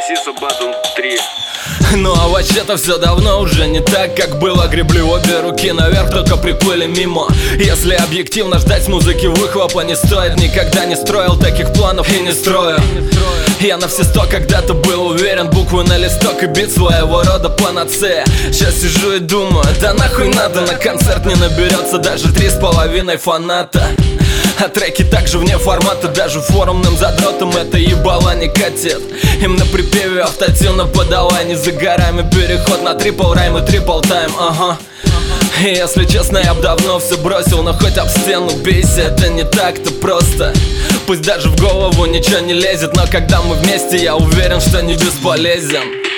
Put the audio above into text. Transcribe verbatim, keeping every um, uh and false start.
Си Сабатон три. Ну а вообще-то все давно уже не так, как было. Гребли обе руки наверх, только приплыли мимо. Если объективно, ждать музыки выхлопа не стоит. Никогда не строил таких планов и не строю. Я на все сто когда-то был уверен, буквы на листок и бит своего рода панацея. Сейчас сижу и думаю, да нахуй надо, на концерт не наберется даже три с половиной фаната. А треки также вне формата, даже форумным задротам это ебало не катит. Им на припеве автотюна подала, не за горами переход на трипл райм и трипл тайм, ага. И если честно, я б давно все бросил, но хоть об стену бейся, это не так-то просто. Пусть даже в голову ничего не лезет, но когда мы вместе, я уверен, что не бесполезен.